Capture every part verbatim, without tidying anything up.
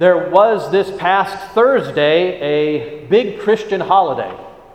There was this past Thursday a big Christian holiday,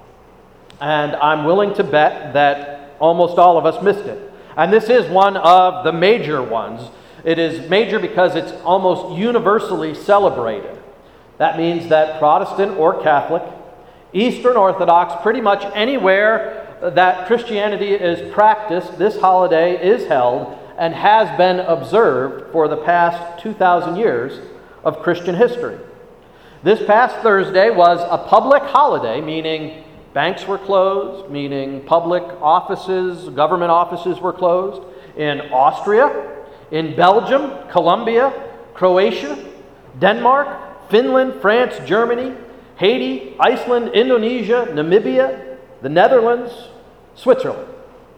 and I'm willing to bet that almost all of us missed it. And this is one of the major ones. It is major because it's almost universally celebrated. That means that Protestant or Catholic, Eastern Orthodox, pretty much anywhere that Christianity is practiced, this holiday is held and has been observed for the past two thousand years of Christian history. This past Thursday was a public holiday, meaning banks were closed, meaning public offices, government offices were closed in Austria, in Belgium, Colombia, Croatia, Denmark, Finland, France, Germany, Haiti, Iceland, Indonesia, Namibia, the Netherlands, Switzerland.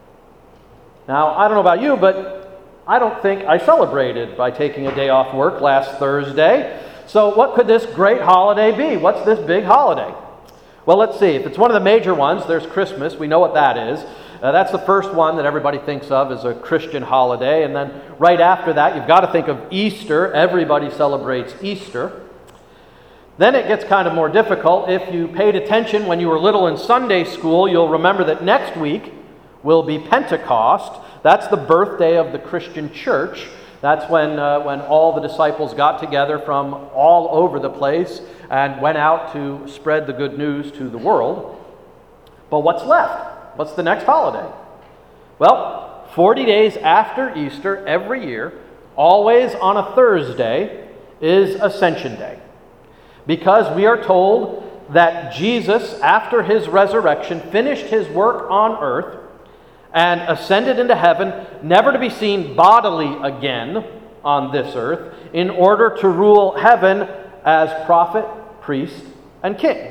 Now, I don't know about you, but I don't think I celebrated by taking a day off work last Thursday. So what could this great holiday be? What's this big holiday? Well, let's see. If it's one of the major ones, there's Christmas. We know what that is. Uh, that's the first one that everybody thinks of as a Christian holiday. And then right after that, you've got to think of Easter. Everybody celebrates Easter. Then it gets kind of more difficult. If you paid attention when you were little in Sunday school, you'll remember that next week will be Pentecost. That's the birthday of the Christian church. That's when, uh, when all the disciples got together from all over the place and went out to spread the good news to the world. But what's left? What's the next holiday? Well, forty days after Easter every year, always on a Thursday, is Ascension Day. Because we are told that Jesus, after his resurrection, finished his work on earth and ascended into heaven, never to be seen bodily again on this earth, in order to rule heaven as prophet, priest, and king.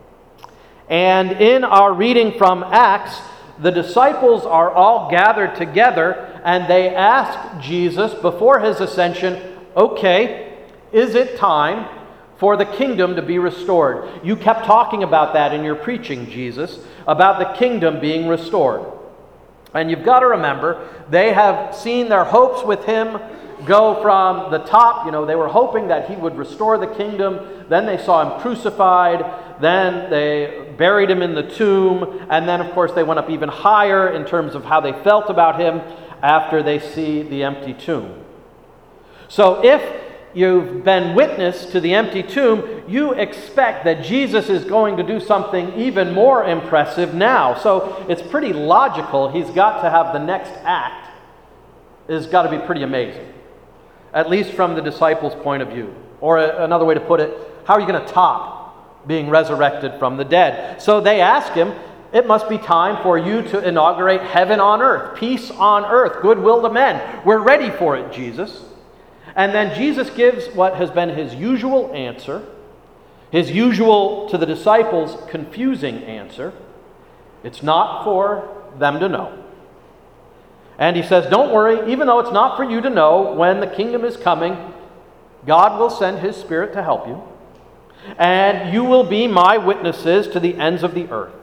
And in our reading from Acts, the disciples are all gathered together, and they ask Jesus before his ascension, okay, is it time for the kingdom to be restored? You kept talking about that in your preaching, Jesus, about the kingdom being restored. And you've got to remember, they have seen their hopes with him go from the top. You know, they were hoping that he would restore the kingdom. Then they saw him crucified. Then they buried him in the tomb. And then, of course, they went up even higher in terms of how they felt about him after they see the empty tomb. So if you've been witness to the empty tomb, you expect that Jesus is going to do something even more impressive now. So it's pretty logical he's got to have the next act has got to be pretty amazing, at least from the disciples' point of view. Or a, another way to put it, how are you going to top being resurrected from the dead? So they ask him, it must be time for you to inaugurate heaven on earth, peace on earth, goodwill to men. We're ready for it, Jesus. And then Jesus gives what has been his usual answer, his usual, to the disciples, confusing answer. It's not for them to know. And he says, don't worry, even though it's not for you to know, when the kingdom is coming, God will send his Spirit to help you. And you will be my witnesses to the ends of the earth.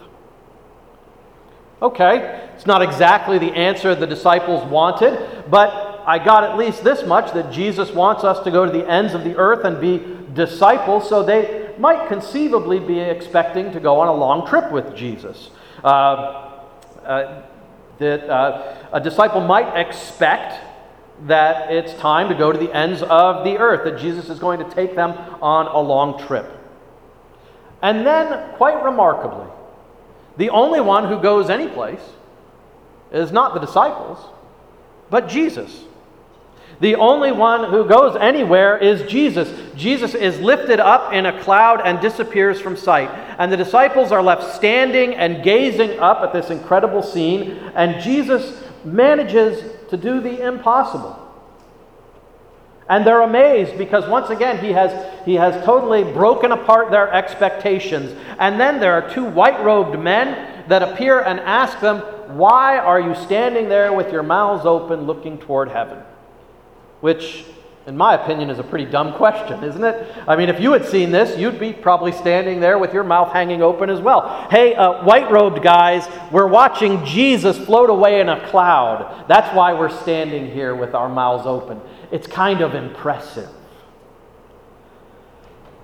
Okay, it's not exactly the answer the disciples wanted, but I got at least this much, that Jesus wants us to go to the ends of the earth and be disciples, so they might conceivably be expecting to go on a long trip with Jesus. Uh, uh, that uh, a disciple might expect that it's time to go to the ends of the earth, that Jesus is going to take them on a long trip. And then, quite remarkably, the only one who goes anyplace is not the disciples, but Jesus. The only one who goes anywhere is Jesus. Jesus is lifted up in a cloud and disappears from sight. And the disciples are left standing and gazing up at this incredible scene. And Jesus manages to do the impossible. And they're amazed because once again he has, he has totally broken apart their expectations. And then there are two white-robed men that appear and ask them, why are you standing there with your mouths open looking toward heaven? Which, in my opinion, is a pretty dumb question, isn't it? I mean, if you had seen this, you'd be probably standing there with your mouth hanging open as well. Hey, uh, white-robed guys, we're watching Jesus float away in a cloud. That's why we're standing here with our mouths open. It's kind of impressive.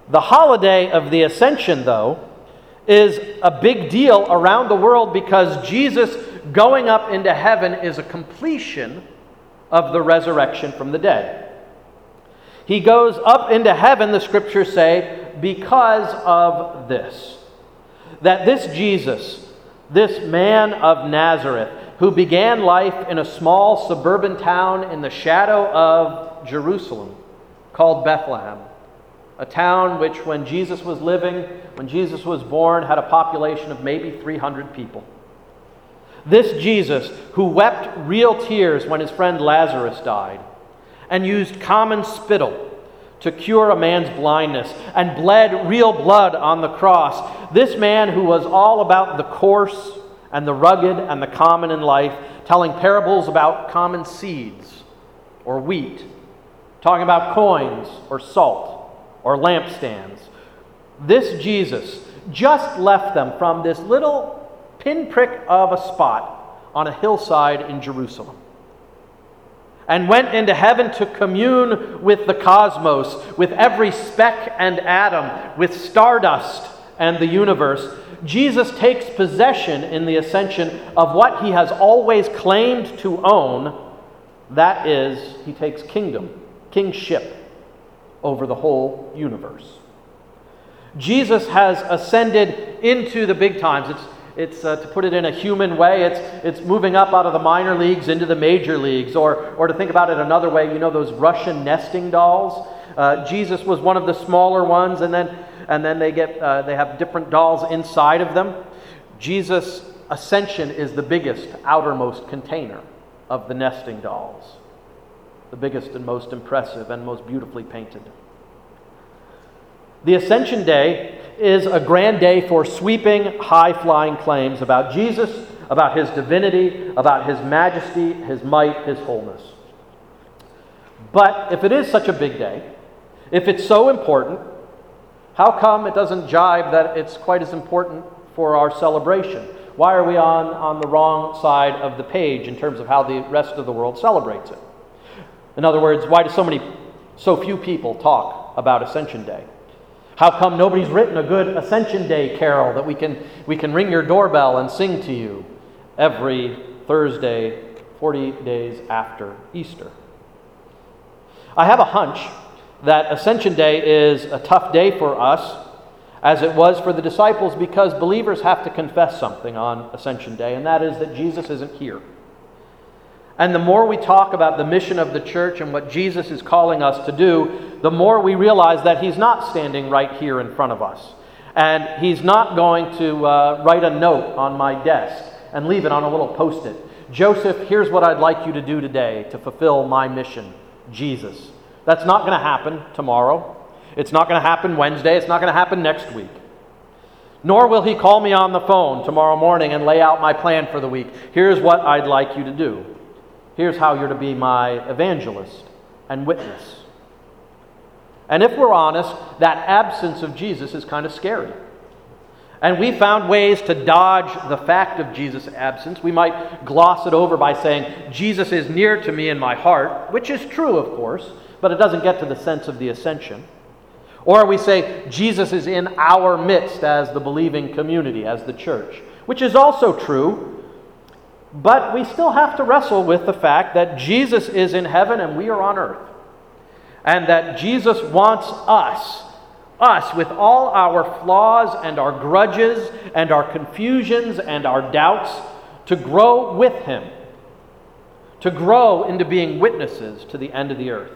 The holiday of the Ascension, though, is a big deal around the world because Jesus going up into heaven is a completion of the resurrection from the dead. He goes up into heaven, the scriptures say, because of this. That this Jesus, this man of Nazareth, who began life in a small suburban town in the shadow of Jerusalem called Bethlehem, a town which, when Jesus was living, when Jesus was born, had a population of maybe three hundred people. This Jesus, who wept real tears when his friend Lazarus died, and used common spittle to cure a man's blindness, and bled real blood on the cross, this man who was all about the coarse and the rugged and the common in life, telling parables about common seeds or wheat, talking about coins or salt or lampstands. This Jesus just left them from this little pinprick of a spot on a hillside in Jerusalem and went into heaven to commune with the cosmos, with every speck and atom, with stardust and the universe. Jesus takes possession in the ascension of what he has always claimed to own. That is, he takes kingdom, kingship over the whole universe. Jesus has ascended into the big times. It's, it's uh, to put it in a human way, it's, it's moving up out of the minor leagues into the major leagues. Or, or to think about it another way, you know those Russian nesting dolls? Uh, Jesus was one of the smaller ones, and then and then they get uh, they have different dolls inside of them. Jesus' ascension is the biggest, outermost container of the nesting dolls. The biggest and most impressive and most beautifully painted. The Ascension Day is a grand day for sweeping, high-flying claims about Jesus, about his divinity, about his majesty, his might, his wholeness. But if it is such a big day, if it's so important, how come it doesn't jibe that it's quite as important for our celebration? Why are we on, on the wrong side of the page in terms of how the rest of the world celebrates it? In other words, why do so many, so few people talk about Ascension Day? How come nobody's written a good Ascension Day carol that we can we can ring your doorbell and sing to you every Thursday, forty days after Easter? I have a hunch that Ascension Day is a tough day for us, as it was for the disciples, because believers have to confess something on Ascension Day, and that is that Jesus isn't here. And the more we talk about the mission of the church and what Jesus is calling us to do, the more we realize that he's not standing right here in front of us. And he's not going to uh, write a note on my desk and leave it on a little post-it. Joseph, here's what I'd like you to do today to fulfill my mission, Jesus. That's not going to happen tomorrow. It's not going to happen Wednesday. It's not going to happen next week. Nor will he call me on the phone tomorrow morning and lay out my plan for the week. Here's what I'd like you to do. Here's how you're to be my evangelist and witness. And if we're honest, that absence of Jesus is kind of scary. And we found ways to dodge the fact of Jesus' absence. We might gloss it over by saying, Jesus is near to me in my heart, which is true, of course, but it doesn't get to the sense of the ascension. Or we say, Jesus is in our midst as the believing community, as the church, which is also true. But we still have to wrestle with the fact that Jesus is in heaven and we are on earth. And that Jesus wants us, us with all our flaws and our grudges and our confusions and our doubts, to grow with him. To grow into being witnesses to the end of the earth.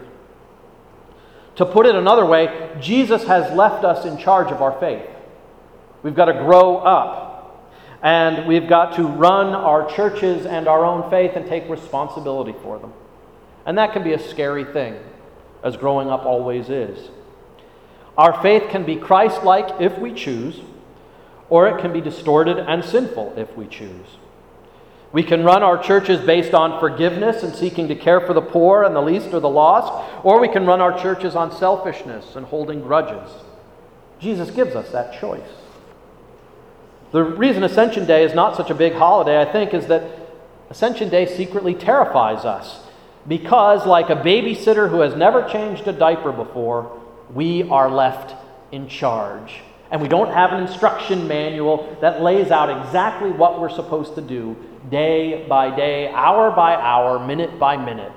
To put it another way, Jesus has left us in charge of our faith. We've got to grow up. And we've got to run our churches and our own faith and take responsibility for them. And that can be a scary thing, as growing up always is. Our faith can be Christ-like if we choose, or it can be distorted and sinful if we choose. We can run our churches based on forgiveness and seeking to care for the poor and the least or the lost, or we can run our churches on selfishness and holding grudges. Jesus gives us that choice. The reason Ascension Day is not such a big holiday, I think, is that Ascension Day secretly terrifies us. Because, like a babysitter who has never changed a diaper before, we are left in charge. And we don't have an instruction manual that lays out exactly what we're supposed to do day by day, hour by hour, minute by minute.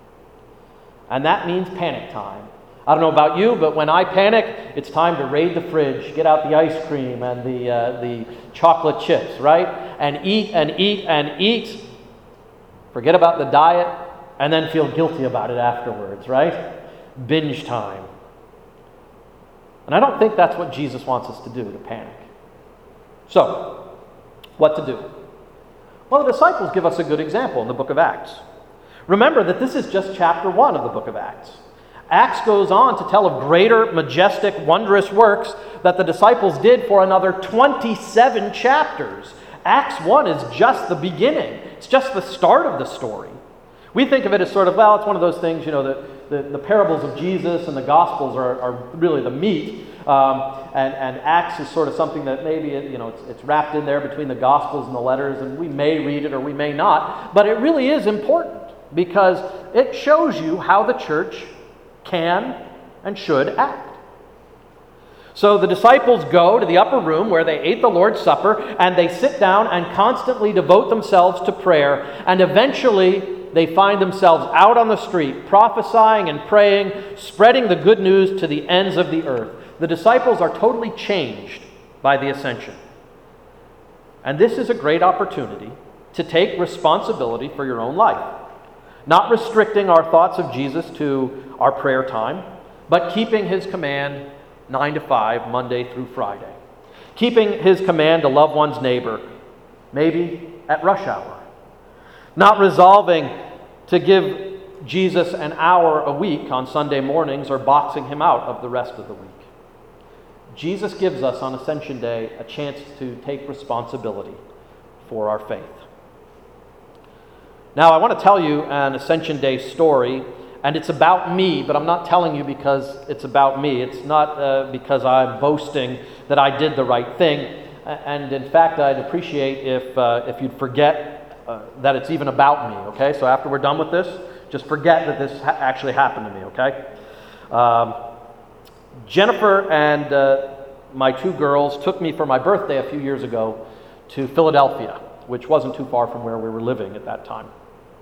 And that means panic time. I don't know about you, but when I panic, it's time to raid the fridge, get out the ice cream and the uh, the chocolate chips, right? And eat and eat and eat. Forget about the diet, and then feel guilty about it afterwards, right? Binge time. And I don't think that's what Jesus wants us to do, to panic. So, what to do? Well, the disciples give us a good example in the book of Acts. Remember that this is just chapter one of the book of Acts. Acts goes on to tell of greater, majestic, wondrous works that the disciples did for another twenty-seven chapters. Acts one is just the beginning. It's just the start of the story. We think of it as sort of, well, it's one of those things, you know, the, the, the parables of Jesus and the Gospels are, are really the meat. Um, and, and Acts is sort of something that maybe, you know, it's, it's wrapped in there between the Gospels and the letters, and we may read it or we may not. But it really is important because it shows you how the church can and should act. So the disciples go to the upper room where they ate the Lord's Supper, and they sit down and constantly devote themselves to prayer, and eventually they find themselves out on the street, prophesying and praying, spreading the good news to the ends of the earth. The disciples are totally changed by the ascension. And this is a great opportunity to take responsibility for your own life. Not restricting our thoughts of Jesus to our prayer time, but keeping his command nine to five, Monday through Friday. Keeping his command to love one's neighbor, maybe at rush hour. Not resolving to give Jesus an hour a week on Sunday mornings or boxing him out of the rest of the week. Jesus gives us on Ascension Day a chance to take responsibility for our faith. Now, I want to tell you an Ascension Day story, and it's about me, but I'm not telling you because it's about me. It's not uh, because I'm boasting that I did the right thing. And in fact, I'd appreciate if uh, if you'd forget uh, that it's even about me, okay? So after we're done with this, just forget that this ha- actually happened to me, okay? Um, Jennifer and uh, my two girls took me for my birthday a few years ago to Philadelphia, which wasn't too far from where we were living at that time.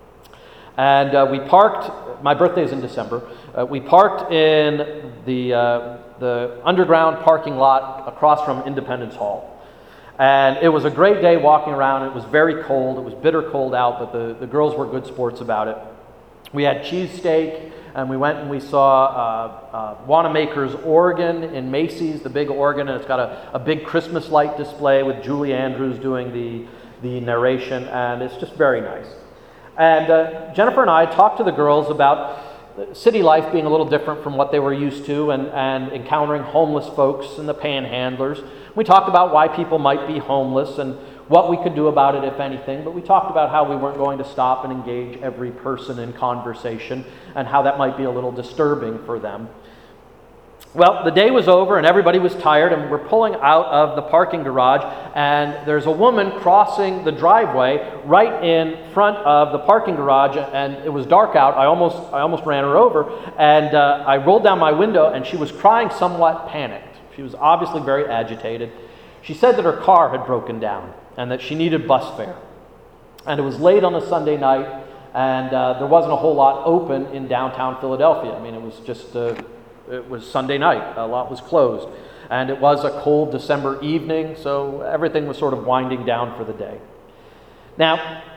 And uh, we parked, my birthday is in December, uh, we parked in the, uh, the underground parking lot across from Independence Hall. And it was a great day walking around. It was very cold. It was bitter cold out, but the, the girls were good sports about it. We had cheesesteak, and we went and we saw uh, uh, Wanamaker's organ in Macy's, the big organ, and it's got a, a big Christmas light display with Julie Andrews doing the, the narration, and it's just very nice. And uh, Jennifer and I talked to the girls about city life being a little different from what they were used to, and, and encountering homeless folks and the panhandlers. We talked about why people might be homeless and what we could do about it, if anything, but we talked about how we weren't going to stop and engage every person in conversation and how that might be a little disturbing for them. Well, the day was over and everybody was tired, and we're pulling out of the parking garage, and there's a woman crossing the driveway right in front of the parking garage, and it was dark out. I almost I almost ran her over, and uh, I rolled down my window, and she was crying somewhat panicked. She was obviously very agitated. She said that her car had broken down and that she needed bus fare. And it was late on a Sunday night, and uh, there wasn't a whole lot open in downtown Philadelphia. I mean, it was just... Uh, It was Sunday night. A lot was closed. And it was a cold December evening, so everything was sort of winding down for the day. Now,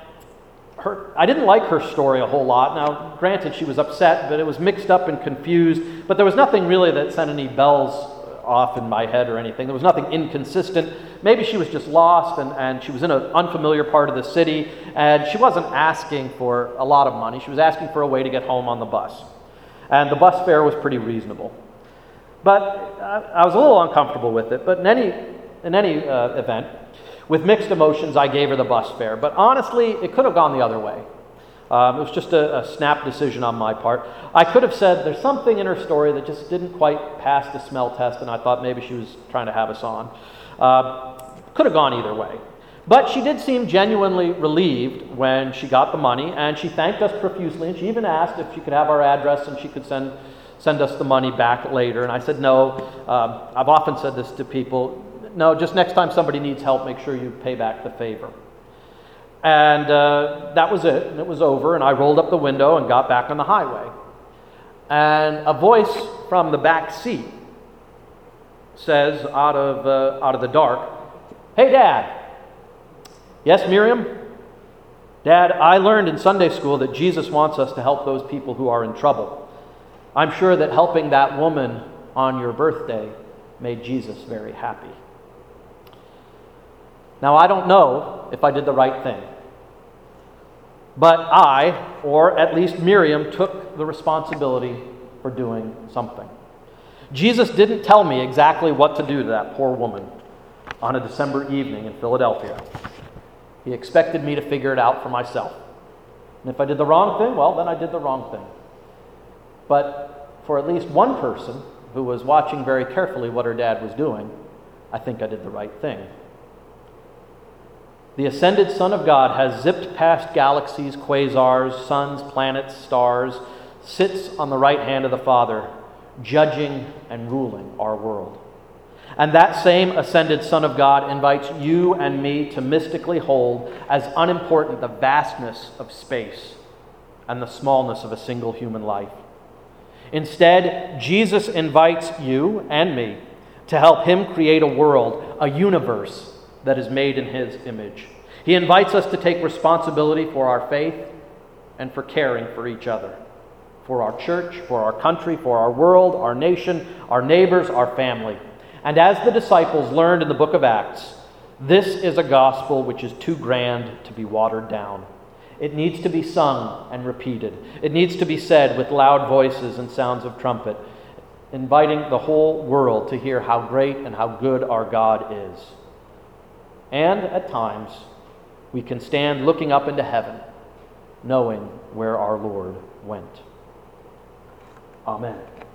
her, I didn't like her story a whole lot. Now, granted, she was upset, but it was mixed up and confused. But there was nothing really that sent any bells off in my head or anything. There was nothing inconsistent. Maybe she was just lost, and, and she was in an unfamiliar part of the city, and she wasn't asking for a lot of money. She was asking for a way to get home on the bus. And the bus fare was pretty reasonable. But I was a little uncomfortable with it. But in any, in any uh, event, with mixed emotions, I gave her the bus fare. But honestly, it could have gone the other way. Um, it was just a, a snap decision on my part. I could have said there's something in her story that just didn't quite pass the smell test, and I thought maybe she was trying to have us on. Uh, could have gone either way. But she did seem genuinely relieved when she got the money, and she thanked us profusely, and she even asked if she could have our address and she could send send us the money back later. And I said, no. Um, I've often said this to people. No, just next time somebody needs help, make sure you pay back the favor. And uh, that was it. And it was over. And I rolled up the window and got back on the highway. And a voice from the back seat says out of, uh, out of the dark, "Hey, Dad." "Yes, Miriam?" "Dad, I learned in Sunday school that Jesus wants us to help those people who are in trouble. I'm sure that helping that woman on your birthday made Jesus very happy." Now, I don't know if I did the right thing, but I, or at least Miriam, took the responsibility for doing something. Jesus didn't tell me exactly what to do to that poor woman on a December evening in Philadelphia. He expected me to figure it out for myself. And if I did the wrong thing, well, then I did the wrong thing. But for at least one person who was watching very carefully what her dad was doing, I think I did the right thing. The ascended Son of God has zipped past galaxies, quasars, suns, planets, stars, sits on the right hand of the Father, judging and ruling our world. And that same ascended Son of God invites you and me to mystically hold as unimportant the vastness of space and the smallness of a single human life. Instead, Jesus invites you and me to help him create a world, a universe that is made in his image. He invites us to take responsibility for our faith and for caring for each other, for our church, for our country, for our world, our nation, our neighbors, our family. And as the disciples learned in the book of Acts, this is a gospel which is too grand to be watered down. It needs to be sung and repeated. It needs to be said with loud voices and sounds of trumpet, inviting the whole world to hear how great and how good our God is. And at times, we can stand looking up into heaven, knowing where our Lord went. Amen.